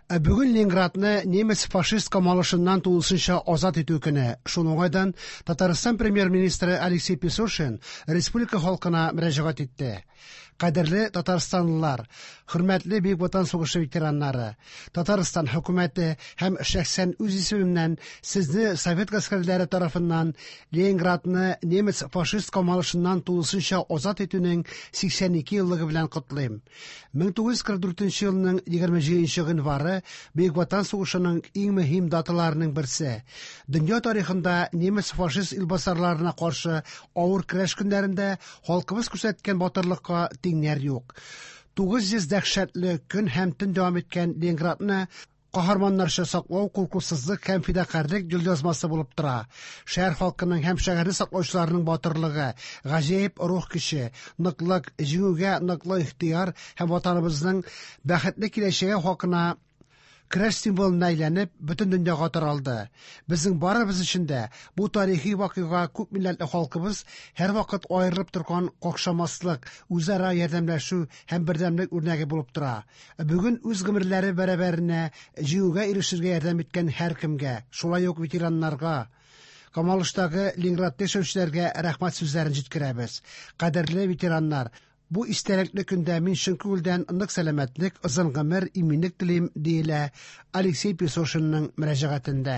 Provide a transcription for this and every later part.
Бүген Ленинградны немец фашист камалышыннан тулысынча азат итү көне. Шуның уңайдан Татарстан премьер-министры Алексей Песошин республика халкына мөрәҗәгать итте. Кадерле татарстанлылар, хөрмәтле Бөек Ватан сугышы ветераннары, Татарстан хөкүмәте һәм шәхсән үз исемемнән сезне Совет гаскәрләре тарафыннан Ленинградны немец фашист камалышыннан тулысынча азат итүнең 82 еллыгы белән котлыйм. 1944 елның 27 гыйнвары Бөек Ватан сугышының иң мөһим даталарының берсе. Дөнья тарихында немец фашист илбасарларына каршы авыр көрәш көннәрендә халкыбыз күрсәткән батырлыкка тиңнәр юк. 900 дәһшәтле көн һәм төн дәвам иткән Ленинградны каһарманнарча саклау куркусызлык һәм фидакарьлек җилязмасы булып тора. Шәһәр халкының һәм шәһәрне саклаучыларның батырлыгы, гаҗәеп рух көче, ныклык, җиңүгә ныклы ихтыяр һәм ватаныбызның бәхетле киләчәге хакына көрәш символына әйләнеп, бөтен дөньяга таралды. Безнең барыбыз өчен дә бу тарихи вакыйга күп милләтле халкыбыз һәрвакыт аерылып торган какшамаслык, үзара ярдәмләшү һәм бердәмлек үрнәге булып тора. Бүген үз гомерләре бәрабәренә җиңүгә ирешергә ярдәм иткән һәркемгә, шулай ук ветераннарга, Камалыштагы Ленинградта яшәүчеләргә рәхмәт сүзләрен җиткерәбез. Кадерле ветераннар, бу истәлекле көндә мин чын күңелдән нык сәламәтлек, озын гомер, иминлек телим, диелә Алексей Песошинның мөрәҗәгатендә.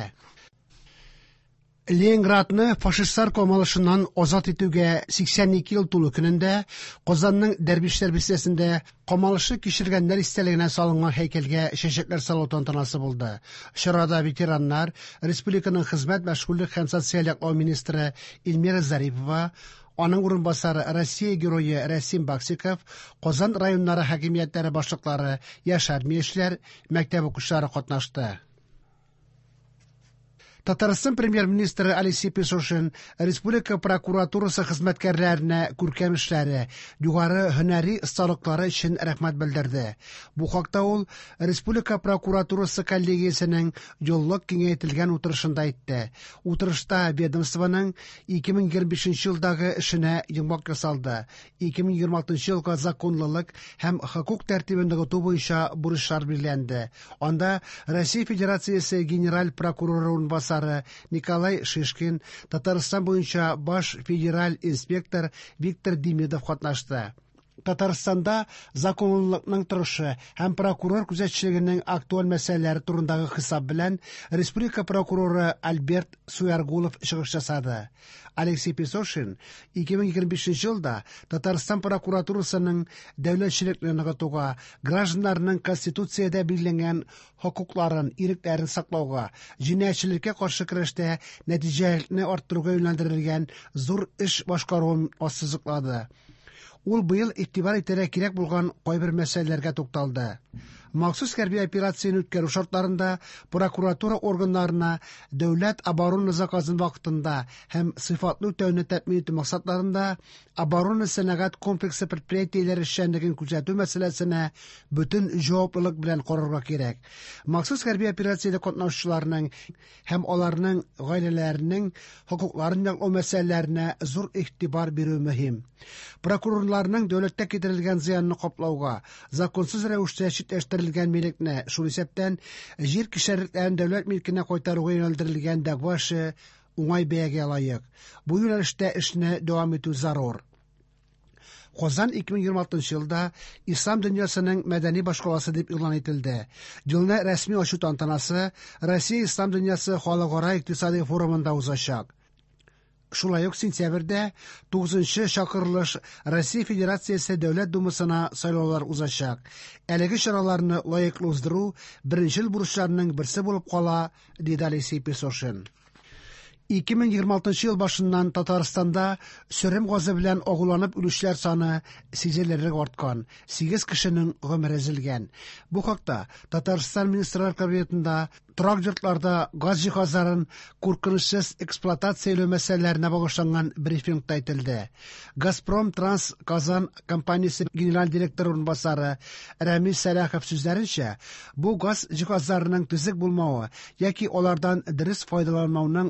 Ленинградны фашистлар камалышыннан азат итүгә 82 ел тулу көнендә Казанның Дәрбишләр бистәсендә камалышы кичергәннәр истәлегенә салынган һәйкәлгә чәчәкләр салу тантанасы булды. Чарада ветераннар, республиканың хезмәт, мәшгульлек һәм социаль яклау министры Эльмира Зарипова, аның урынбасары Россия герое Расим Баксиков, Казан районнары хакимиятләре башлыклары, яшь армиячеләр, мәктәп укучылары катнашты. Татарстан премьер-министры Алексей Песошин республика прокуратурасы хезмәткәрләренә күркәм эшләре, югары һөнәри осталыклары өчен рәхмәт белдерде. Бу хакта ул республика прокуратурасы коллегиясенең еллык киңәйтелгән утырышында әйтте. Утырышта ведомствоның 2025 елдагы эшенә йомгак ясалды. 2026 елга законлылык һәм хокук тәртибен ныгыту буенча бурычлар билгеләнде. Анда Россия Федерациясе генераль прокуроры урынбасары Николай Шишкин, Татарстан буенча баш федераль инспектор Виктор Демидов катнашты. Татарстанда законлылыкның торышы һәм прокурор күзәтчелегенең актуаль мәсьәләләре турындагы хисап белән республика прокуроры Альберт Суяргулов чыгыш ясады. Алексей Песошин 2025 елда Татарстан прокуратурасының дәүләтчелекне ныгытуга, гражданнарның Конституциядә билгеләнгән хокукларын, ирекләрен саклауга, җинаятьчелеккә каршы көрәштә нәтиҗәлекне арттыруга юнәлдерелгән зур эш башкаруын ассызыклады. Ул быел игътибар итәргә кирәк булган кайбер мәсьәләләргә тукталды. Махсус хәрби операцияне үткәрү шартларында прокуратура органнарына дәүләт оборона заказын вакытында һәм сыйфатлы үтәүне тәэмин итү максатларында оборона сәнәгать комплексы предприятиеләре эшчәнлеген күзәтү мәсьәләсенә бөтен җаваплылык белән карарга кирәк. Махсус хәрби операциядә катнашучыларның һәм аларның гаиләләренең хокукларын яклау мәсьәләләренә зур игътибар бирү мөһим. Прокурорларның дәүләткә китерелгән зыянны каплауга, законсыз рәвештә читләштерелгән милекне, шул исәптән җир кишәрлекләрен дәүләт милкенә кайтаруга юнәлдерелгән дәгъва эше уңай бәягә лаек. Бу юнәлештә эшне дәвам итү зарур. Казан 2026 елда Ислам дөньясының мәдәни башкаласы дип игълан ителде. Елны рәсми ачу тантанасы Россия Ислам дөньясы халыкара икътисади форумында узачак. Шулай ук сентябрьдә 9-нчы чакырылыш Россия Федерациясе Дәүләт Думасына сайлаулар узачак. Әлеге чараларны лаеклы уздыру беренчел бурычларның берсе булып кала, диде Алексей Песошин. 2026 ел башыннан Татарстанда сөрем газы белән агуланып үлүчеләр саны сизелерлек арткан, 8 кешенең гомере өзелгән. Бу хакта Татарстан Министрлар Кабинетында торак йортларда газ җиһазларын куркынычсыз эксплуатацияләү мәсьәләләренә багышланган брифингта әйтелде. Газпром Транс Казан компаниясе генераль директоры урынбасары Рамис Сәләхов сүзләренчә, бу газ җиһазларының төзек булмавы яки алардан дөрес файдаланмауның аянычы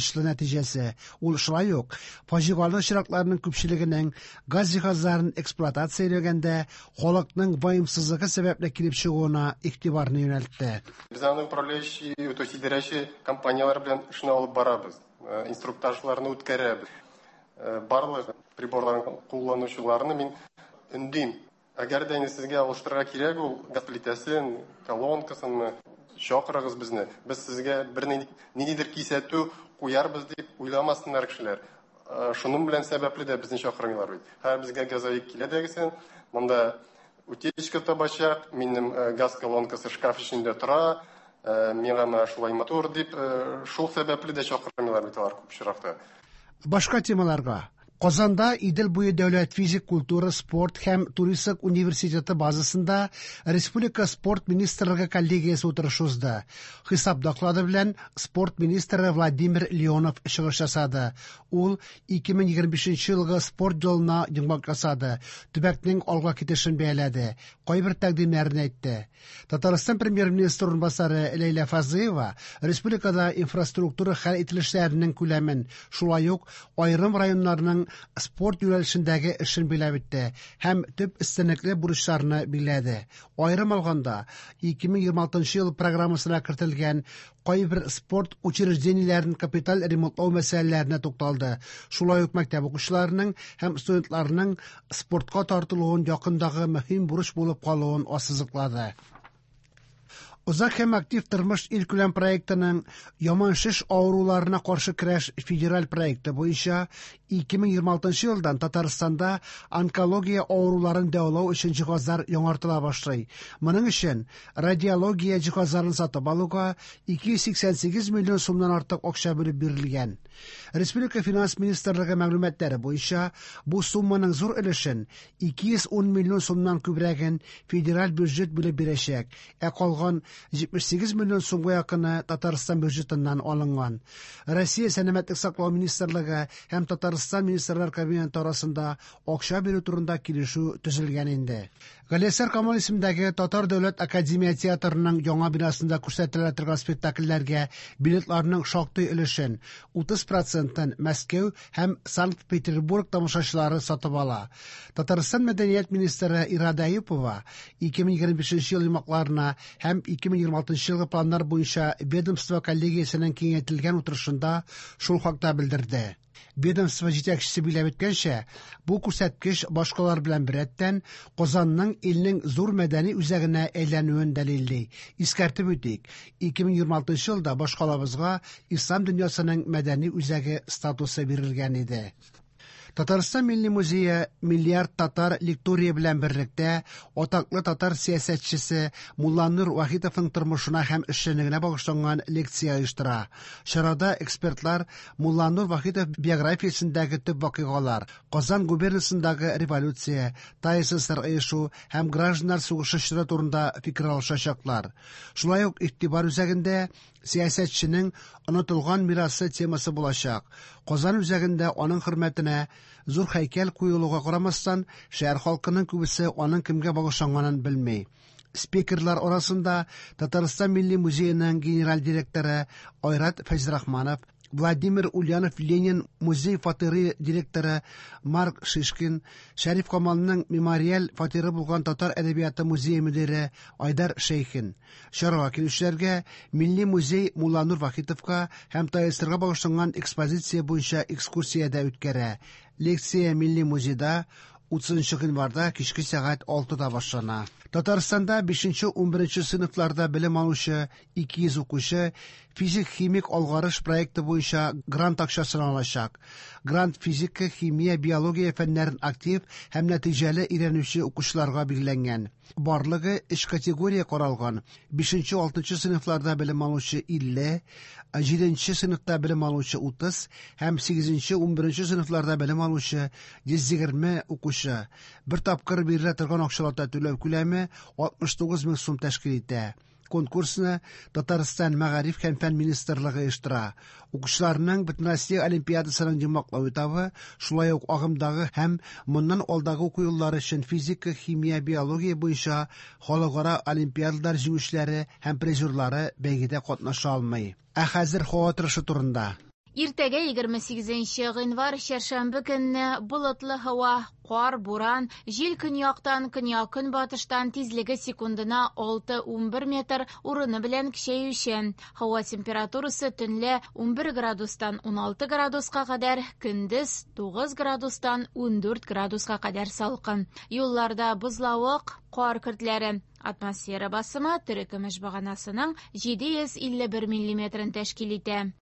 кызганычлы нәтиҗәсе. Ул шулай ук фаҗигалы чиракларның күпчелегенең газ җиһазларын эксплуатацияләгәндә халыкның ваемсызлыгы сәбәпле килеп чыгуына игътибарны юнәлтте. Без аны управляющий, то есть идарәче компаниялар белән эшне алып барабыз. Инструктажларны үткәрәбез. Барлык приборларны кулланучыларны мин өндим. Әгәр дә сезгә алыштырырга кирәк ул газ плитәсен, колонкасын, чакырыгыз безне. Без сезгә бер ниндидер кисәтү куярбыз дип уйламасыннар кешеләр. Шуның белән сәбәпле дә безне чакырмыйлар бит. Һәр безгә газовик килә дәгесен, монда утечка табачак, минем газ колонкасы шкаф эчендә тора, миңа шулай мотор дип, шул сәбәпле дә чакырмыйлар бит алар күп очракта. Башка темаларга. Казанда Идел буе дәүләт физик культура, спорт һәм туризм университеты базасында Республика спорт министрлыгы коллегиясе утырышы узды. Хисап доклады белән спорт министры Владимир Леонов чыгыш ясады. Ул 2025 елгы спорт елына йомгак ясады. Төбәкнең алга китешен бәяләде. Кайбер тәкъдимнәрен әйтте. Татарстан премьер-министры урынбасары Ләйлә Фазыева республикада инфраструктура хәл ителешләренең күләмен, шулай ук айрым районнарның спорт юнәлешендәге эшен биләп үтте һәм төп өстенлекле бурычларны биләде. Айрым алганда 2026 ел программасына кертелгән кайбер спорт учреждениеләрен капиталь ремонтлау мәсьәләләренә тукталды. Шулай ук мәктәп укучыларының һәм студентларның спортка тартылуын якындагы мөһим бурыч булып калуын ассызыклады. Узак һәм актив тормыш илкүләм проектының яман шеш авыруларына каршы көрәш федераль проекты буенча 2026 елдан Татарстанда онкология авыруларын дәвалау өчен җиһазлар яңартыла башлый. Моның өчен радиология җиһазларын сатып алуга 288 миллион сумнан артык акча бүлеп бирелгән. Республика финанс министрлыгы мәгълүматлары буенча бу сумманың зур өлешен 210 миллион сумнан күбрәген федераль бюджет бүлеп бирәчәк, калган 78 миллион сумга якыны Татарстан бюджетыннан алынган. Россия сәламәтлек саклау министрлыгы һәм Татарстан министрлар кабинеты арасында акча бирү турында килешү төзелгән инде. Галиәсгар Камал исемендәге Татар дәүләт академия театрының яңа бинасында күрсәтелә торган спектакльләргә билетларның шактый өлешен 30%-ын Мәскәү һәм Санкт-Петербург тамашачылары сатып ала. Татарстан мәдәният министры Ирада Аюпова 2025 ел йомакларына һәм 2026 елгы планнар буенча ведомство коллегиясенең киңәйтелгән утырышында шул хакта белдерде. Ведомство җитәкчесе биләп үткәнчә, бу күрсәткеч башкалар белән беррәттән Казанның илнең зур мәдәни үзәгенә әйләнүен дәлилли. Искәртеп үтик, 2026 елда башкалабызга ислам дөньясының мәдәни үзәге статусы бирелгән иде. Татарстан Милли музее миллиард татар лектория белән берлектә атаклы татар сиясәтчесе Мулла Нур Вахитовның тормышына һәм эшчәнлегенә багышланган лекция оештыра. Чарада экспертлар Мулла Нур Вахитов биографиясендәге төп вакыйгалар, Казан губернасындагы революция, ТССР оешу һәм гражданнар сугышы чоры турында фикер алышачаклар. Шулай ук игътибар үзәгендә сиясәтченең онытылган мирасы темасы булачак. Казан үзәгендә аның хөрмәтенә зур һәйкәл куелуга карамастан, шәһәр халкының күбесе аның кемгә багышланганын белми. Спикерлар арасында Татарстан Милли музееның генераль директоры Айрат Фәйзрахманов, Владимир Ульянов Ленин музей фатиры директоры Марк Шишкин, Шәриф Камалның мемориаль фатиры булган Татар әдәбияты музее мөдире Айдар Шейхин. Чарага килүчеләргә Милли музей Мулла Нур Вахитовка һәм ТССРга багышланган экспозиция буенча экскурсиядә үткәрә. Лекция Милли музейда 30 январда кичке сәгать 6-да башлана. Татарстанда 5-11 сыйныфларда белем алучы 200 укучы физик-химик алгарыш проекты буенча грант акчасын алачак. Грант физика, химия, биология фәннәрен актив һәм нәтиҗәле өйрәнүче укучыларга билгеләнгән. Барлыгы 3 категория каралган. 5-6 сыйныфларда белем алучы 50, 7 сыйныфта белем алучы 30 һәм 8-11 сыйныфларда белем алучы 120 укучы. Бер тапкыр бирелә торган акчалата түләү күләме 69 мең сум тәшкил итә. Конкурсны Татарстан Мәгариф һәм фән министрлыгы оештыра. Укучыларның Бөтенроссия олимпиадасының җомгаклау этабы, шулай ук агымдагы һәм моннан алдагы уку еллары өчен физика, химия, биология буенча халыкара олимпиадалар җиңүчеләре һәм призерлары бәйгедә катнаша алмый. Хәзер һава торышы турында. Иртәгә 28 гыйнвар чәршәмбе көнне болытлы һава, кар, буран, җил көньяктан, көньяк-көнбатыштан тизлеге секундына 6-11 метр урыны белән көчәючән. Һава температурасы төнлә 11 градустан 16 градуска кадәр, көндез 9 градустан 14 градуска кадәр салкын. Юлларда бозлавык, кар көртләре. Атмосфера басымы терекөмеш баганасының 751 миллиметрын тәшкил итә.